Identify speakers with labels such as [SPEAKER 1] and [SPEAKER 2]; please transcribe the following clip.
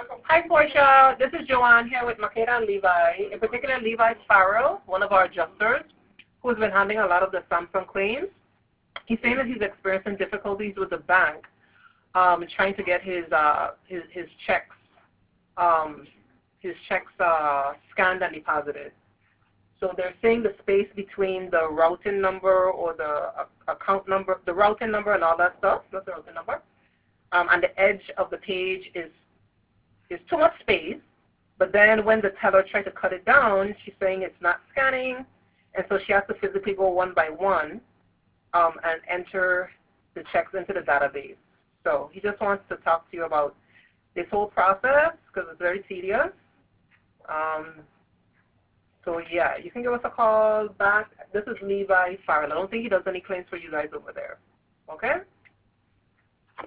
[SPEAKER 1] Hi, Portia. This is Joanne here with Makeda and Levi. In particular, Levi Farrell, one of our adjusters, who's been handling a lot of the Samsung claims. He's saying that he's experiencing difficulties with the bank, trying to get his checks um, scanned and deposited. So they're saying the space between the routing number or the account number, the routing number and all that stuff, not the routing number, and the edge of the page is too much space. But then when the teller tries to cut it down, she's saying it's not scanning, and so she has to physically go one by one and enter the checks into the database. So he just wants to talk to you about this whole process because it's very tedious. Um, so yeah, you can give us a call back. This is Levi Farrell. I don't think he does any claims for you guys over there. Okay?